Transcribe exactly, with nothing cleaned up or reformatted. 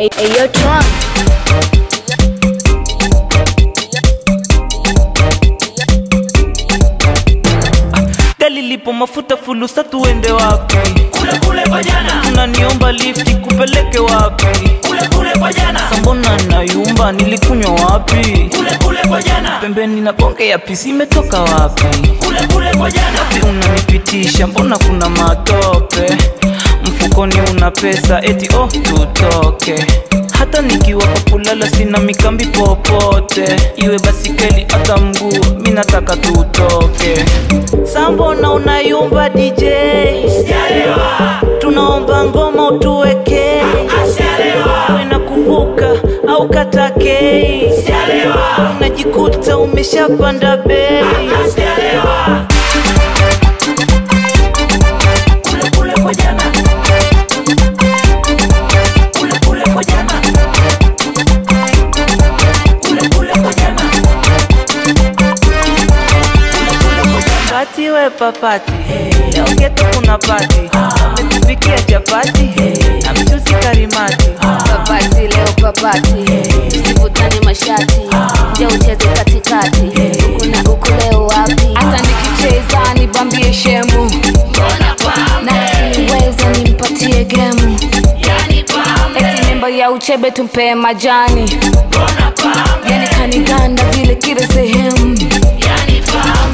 Hey, hey, yo, Trump. Gari lipo mafuta fulusa tuende wapi? Kule kule kwa jana. Unaniomba lifti kupeleke wapi? Kule kule kwa jana. Sambona na yumba nilikunywa wapi? Kule kule kwa jana. Pembeni na bonge ya pisi imetoka wapi? Kule kule kwa jana. Wapi unanipitisha mbona kuna matope? Mfukoni una pesa eti oh tutoke. Hata nikiwa kwa kulala sina mikambi popote. Iwe basikeli hata mguu minataka tutoke. Sambona unayumba D J? Sialewa. Tunaomba ngoma utuweke. Sialewa. Wena kuvuka au katake. Sialewa. Unajikuta umeshapanda bei. Sialewa. Kule kule kwa jana. Kule kule kwa jana. Kule kule kwa jana. Pati we papati, leo geto kuna pati. Umetupikia chapati, na mchuzi karimati. Papati leo papati, usivutane mashati, nje ucheze katikati. Huku na huku leo wapi? Hata nikicheza nibambie shemu, Mbona pambe? na akiniweza nimpatie gemu. Yani pambe. Eti mimba ya uchebe tumpe majani, Mbona pambe? yani kaniganda vile kila sehemu. Yani pambe.